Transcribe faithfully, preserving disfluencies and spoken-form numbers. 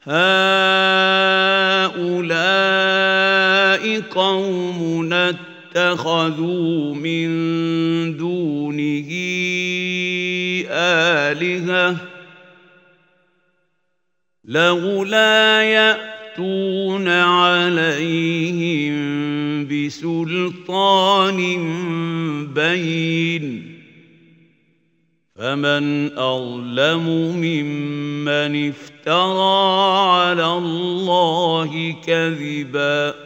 هؤلاء قومنا اتخذوا من دونه آلهة لولا يأتون عليهم بسلطان بين فمن أظلم ممن افترى على الله كذبا